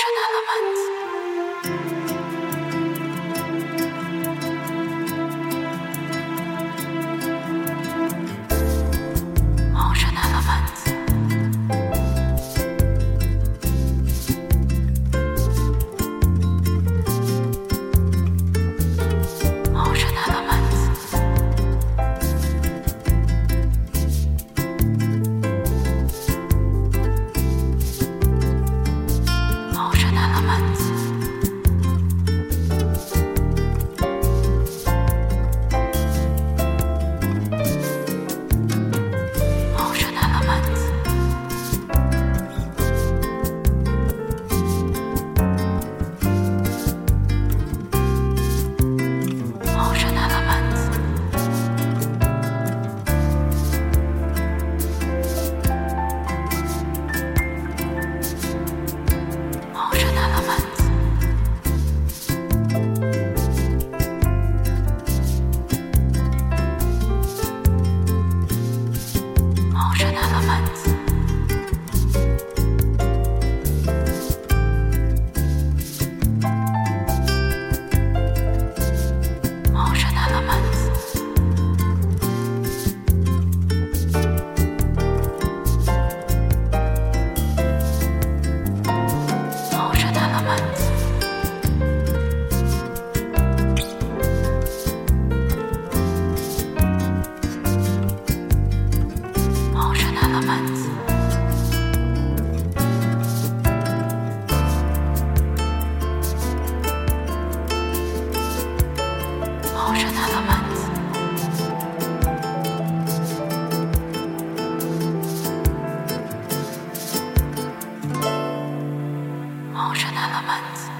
Motion Elements. Motion Elements. Motion Elements. Motion Elements. Motion Elements. Motion Elements. Motion Elements. Motion Elements. Motion Elements. Motion Elements. Motion Elements. Motion Elements. Motion Elements.